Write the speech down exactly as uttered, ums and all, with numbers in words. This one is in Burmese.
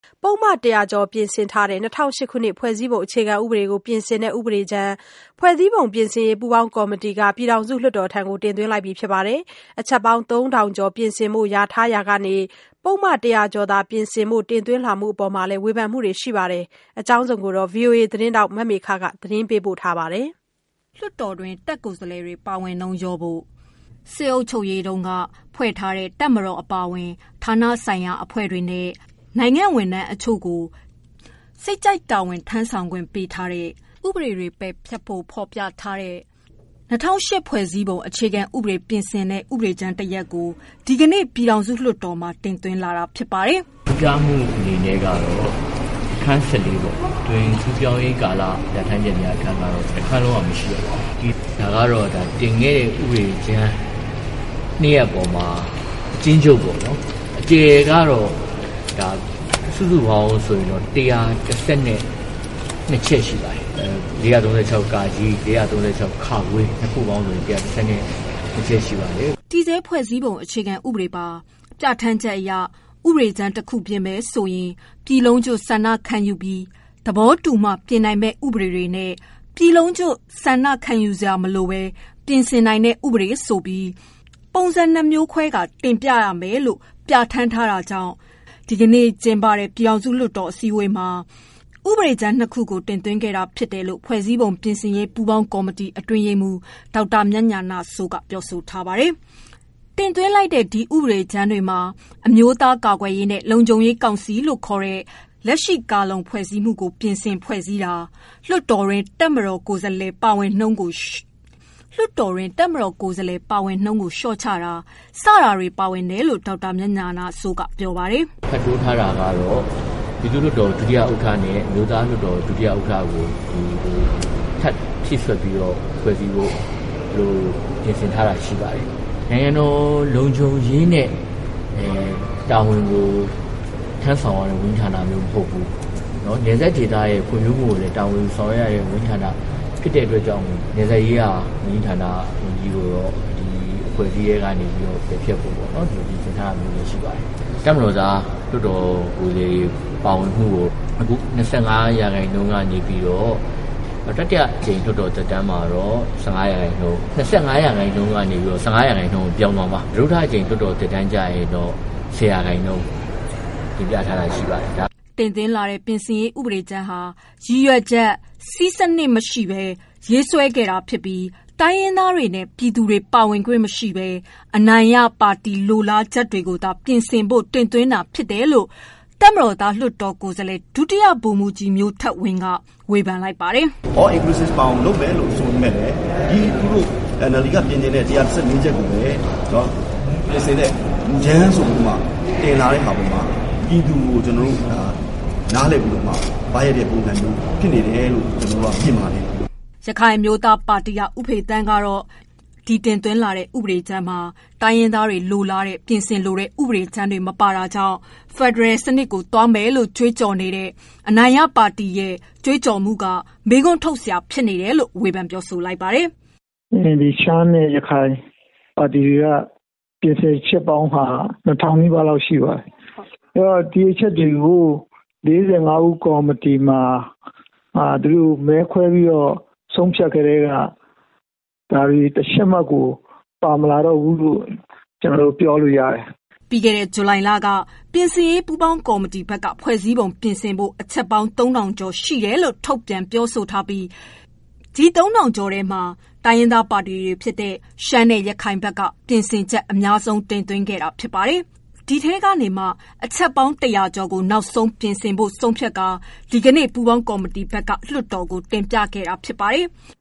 ပုံမှန်တရားကျော်ပြင်ဆင်ထားတဲ့၂၀၀၈ခုနှစ်ဖွဲ့စည်းပုံအခြေခံဥပဒေကိုပြင်ဆင်တဲ့ဥပဒေကြမ်းဖွဲ့စည်းပုံပြင်ဆင်ရေးပူးပေါင်းကော်မတီကပြည်ထောင်စုလွှတ်တော်ထံကိုတင်သွင်းလိုက်ပြီဖြစ်ပါတယ်။အချက်ပေါင်းသုံးထောင်ကျော်ပြင်ဆင်မှုရထားရာကနေပုံမှန်တရားကျော်သာပြင်ဆင်မှုတင်သွင်းလာမှုအပေါ်မှာလည်းဝေဖန်မှုတွေရှိပါတယ်။အကြောင်းစုံကိုတော့ ဗွီအိုအေသတင်းတောက်မမေခကသတင်းပေးပို့ထားပါတယ်။လွှတ်တော်တွင်တက်ကိုယ်စားလှယ်တွေပါဝင်နှုံရောဖို့စစ်အုပ်ချုပ်ရေးတုန်းကဖွဲ့ထားတဲ့တပ်မတော်အပါအဝင်ဌာနဆိုင်ရာအဖွဲ့တွေနဲ့နိုင်ငံဝန်ထမ်းအချို့ကိုစိတ်ကြိုက်တာဝန်ထမ်းဆောင်ခွင့်ပေးထားတဲ့ဥပဒေတွေပဲဖြတ်ဖို့ဖော်ပြထားတဲ့၂၀၀၈ဖွဲ့စည်းပုံအခြေခံဥပဒေပြင်ဆင်တဲ့ဥပဒေကြမ်းတစ်ရပ်ကိုဒီကနေ့ပြည်ထောင်စုလွှတ်တော်မှာတင်သွင်းလာတာဖြစ်ပါတယ်။ကြားမှုအနေနဲ့ကတော့ခန်း၁၄ပေါ့တွင်သူပြောင်းရေးကာလရထမ်းချက်များအခန်းကတော့တစ်ခါလုံးမရှိရဘူး။ဒီဒါကတော့ဒါတင်ခဲ့တဲ့ဥပဒေကြမ်းနှစ်ရက်ပေါ်မှာအကျဉ်းချုပ်ပေါ့နော်။အကျေကတော့ဒါစုစုပေါင်းဆိုရင်တော့၁၁၂ချက်ရှိပါတယ်။၄၃၆ကာကြီး၄၃၆ခဝေးနှစ်ခုပေါင်းဆိုရင်၁၁၂ချက်ရှိပါတယ်။တည်ဆဲဖွဲ့စည်းပုံအခြေခံဥပဒေပါပြဋ္ဌာန်းချက်အရဥပဒေကြမ်းတစ်ခုပြင်မယ်ဆိုရင်ပြည်လုံးကျွတ်ဆန္ဒခံယူပြီးသဘောတူမှပြင်နိုင်မဲ့ဥပဒေတွေနဲ့ပြည်လုံးကျွတ်ဆန္ဒခံယူစရာမလိုပဲပြင်ဆင်နိုင်တဲ့ဥပဒေဆိုပြီးပုံစံနှမျိုးခွဲကတင်ပြရမယ်လို့ပြဋ္ဌာန်းထားတာကြောင့်ဒီကနေ့ကျင်းပတဲ့ပြည်အောင်စုလွှတ်တော်အစည်းအဝေးမှာဥပဒေကြမ်းနှစ်ခုကိုတင်သွင်းခဲ့တာဖြစ်တယ်လို့ဖွဲ့စည်းပုံပြင်ဆင်ရေးပူးပေါင်းကော်မတီအတွင်းရေးမှူးဒေါက်တာမြတ်ညာနာစိုးကပြောဆိုထားပါတယ်။တင်သွင်းလိုက်တဲ့ဒီဥပဒေကြမ်းတွေမှာအမျိုးသားကာကွယ်ရေးနဲ့လုံခြုံရေးကောင်စီလို့ခေါ်တဲ့လက်ရှိကာလုံဖွဲ့စည်းမှုကိုပြင်ဆင်ဖွဲ့စည်းတာလွှတ်တော်တွင်တပ်မတော်ကိုယ်စားလှယ်ပါဝင်နှုန်းကိုလွှတ်တော်တွင်တပ်မတော်ကိုယ်စားလှယ်ပါဝင်နှုန်းကိုလျှော့ချတာစတာတွေပါဝင်တယ်လို့ဒေါက်တာမြတ်ညာနာစိုးကပြောပါတယ်။ဖတ်တိုးထားတာကတော့ပြည်သူ့လွှတ်တော်ဒုတိယဥက္ကဋ္ဌနဲ့မြို့သားလွှတ်တော်ဒုတိယဥက္ကဋ္ဌကိုဒီထပ်ဖြစ်ဆွဲပြီးတော့ဖွဲ့စည်းဖို့လို့ပြင်ဆင်ထားတာရှိပါတယ်။နိုင်ငံတော်လုံခြုံရေးနဲ့အဲတာဝန်ကိုထမ်းဆောင်ရတဲ့ဝန်ကြီးဌာနမျိုးမဟုတ်ဘူး။နော်နယ်စပ်ဒေသရဲ့ဖွံ့ဖြိုးမှုကိုလည်းတာဝန်ဆောင်ရတဲ့ဝန်ကြီးဌာနဖြစ်တဲ့အတွက်ကြောင့်နယ်စပ်ရေးရာဝန်ကြီးဌာနဝန်ကြီးကိုတော့ဒီအဖွဲ့အစည်းတွေကနေပြီးတော့ပြဖြတ်ဖို့ပေါ့နော်ဒီဒီစင်တာမျိုးလည်းရှိပါတယ်။တပ်မတော်သားလွှတ်တော်ကိုယ်စားလှယ်ပါဝင်မှုကိုအခု၂၅ရာခိုင်နှုန်းကနေပြီးတော့တတိယအကြိမ်လွှတ်တော်သက်တမ်းမှာတော့၁၅ရာခိုင်နှုန်း၂၅ရာခိုင်နှုန်းကနေပြီးတော့၁၅ရာခိုင်နှုန်းပြောင်းသွားပါဒုတိယအကြိမ်လွှတ်တော်သက်တမ်းကျရင်တော့၁၀ရာခိုင်နှုန်းတင်ပြထားတာရှိပါတယ်ဒါတင်သွင်းလာတဲ့ပြင်ဆင်ရေးဥပဒေကြမ်းဟာရည်ရွယ်ချက်စီးစနစ်မရှိဘဲရေးဆွဲခဲ့တာဖြစ်ပြီးတိုင်းရင်းသားတွေနဲ့ပြည်သူတွေပါဝင်ခွင့်မရှိဘဲအနိုင်ရပါတီလိုလားချက်တွေကိုသာပြင်ဆင်ဖို့တင်သွင်းတာဖြစ်တယ်လို့တပ်မတော်သားလွှတ်တော်ကိုယ်စားလှယ်ဒုတိယဗိုလ်မှူးကြီးမျိုးထက်ဝင်းကဝေဖန်လိုက်ပါတယ်။ All inclusive ပေါင်းလုပ်မယ်လို့ဆိုပေမဲ့ဒီသူတို့ N L D ကပြင်နေတဲ့၁၁၄ချက်ကိုပဲเนาะပြင်ဆင်တဲ့ဂျမ်းဆိုပြီးမှတင်လာတဲ့ဟာပေါ်မှာပြည်သူကိုကျွန်တော်တို့နားလည်ပြီးတော့မှဘာရတဲ့ပုံစံမျိုးဖြစ်နေတယ်လို့ကျွန်တော်တို့ကပြင်ပါတယ်။ရခိုင်မျိုးသားပါတီကဥဖေတန်းကတော့ဒီတင်သွင်းလာတဲ့ဥပဒေကြမ်းမှာတိုင်းရင်းသားတွေလိုလားတဲ့ပြင်ဆင်လိုတဲ့ဥပဒေကြမ်းတွေမပါတာကြောင့် Federal စနစ်ကိုသွားမယ်လို့ကြွေးကြော်နေတဲ့အနိုင်ရပါတီရဲ့ကြွေးကြော်မှုကမေးခွန်းထုတ်စရာဖြစ်နေတယ်လို့ဝေဖန်ပြောဆိုလိုက်ပါတယ်။ဒီရှမ်းနဲ့ရခိုင်ပါတီတွေကပြင်ဆင်ချက်ပေါင်းဟာနှစ်ထောင်နီးပါးလောက်ရှိပါတယ်။အဲတော့ဒီအချက်တွေကို၄၅ဦးကော်မတီမှာအာသူတို့မဲခွဲပြီးတော့ဆုံးဖြတ်ခဲ့တဲ့ကဒါရီတစ်ချက်မှကိုပါမလာတော့ဘူးလို့ကျွန်တော်တို့ပြောလို့ရတယ်။ပြီးခဲ့တဲ့ဇူလိုင်လကပြင်ဆင်ရေးပူးပေါင်းကော်မတီဘက်ကဖွဲ့စည်းပုံပြင်ဆင်ဖို့အချက်ပေါင်းသုံးထောင်ကျော်ရှိတယ်လို့ထုတ်ပြန်ပြောဆိုထားပြီးဒီသုံးထောင်ကျော်ထဲမှာတိုင်းရင်းသားပါတီတွေဖြစ်တဲ့ရှမ်းနဲ့ရခိုင်ဘက်ကပြင်ဆင်ချက်အများဆုံးတင်သွင်းခဲ့တာဖြစ်ပါတယ်။ဒီထဲကနေမှအချက်ပေါင်း၁၀၀ကျော်ကိုနောက်ဆုံးပြင်ဆင်ဖို့ဆုံးဖြတ်ကာဒီကနေ့ပူးပေါင်းကော်မတီဘက်ကလွှတ်တော်ကိုတင်ပြခဲ့တာဖြစ်ပါတယ်။